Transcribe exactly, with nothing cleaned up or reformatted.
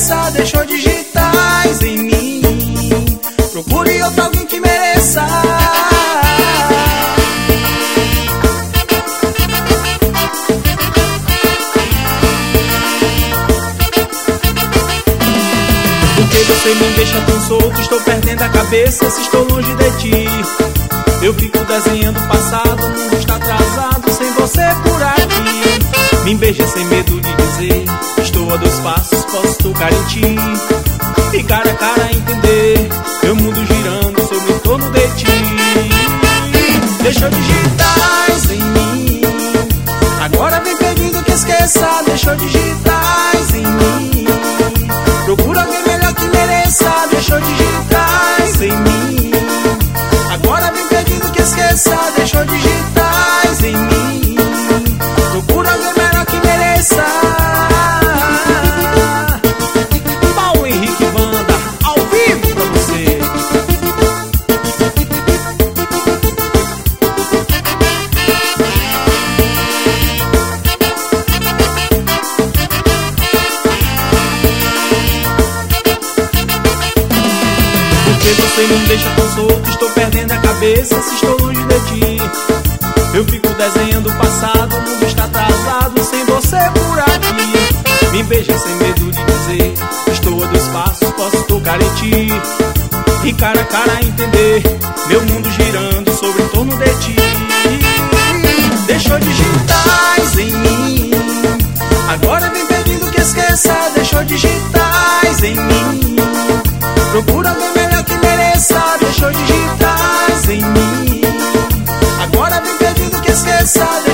esqueça, deixou digitais em mim. Procure outro alguém que mereça. Porque você me deixa tão solto, estou perdendo a cabeça se estou longe de ti. Eu fico desenhando o passado, o mundo está atrasado sem você por aqui. Me beija sem medo de dizer, estou a dois passos, posso tocar em ti. E cara a cara entender, meu mundo girando sobre o torno de ti. Deixou digitais em mim, agora vem pedindo que esqueça. Deixou digitais em mim, procura alguém melhor que mereça. Deixou digitais em mim, agora vem pedindo que esqueça. Deixou digitais em mim, procura alguém melhor que mereça. Paulo Henrique Banda, ao vivo pra você. Porque você me deixa tão solto, estou perdendo a cabeça se estou longe de ti. Eu fico desenhando o passado, o mundo está atrasado sem você por aqui. Me beija sem medo de dizer, estou a dois passos, posso tocar em ti. E cara a cara entender, meu mundo girando sobre o torno de ti. Deixou digitais em mim, agora vem pedindo que esqueça. Deixou digitais em mim, procura alguém melhor que mereça. Deixou digitais em mim, agora vem pedindo que esqueça.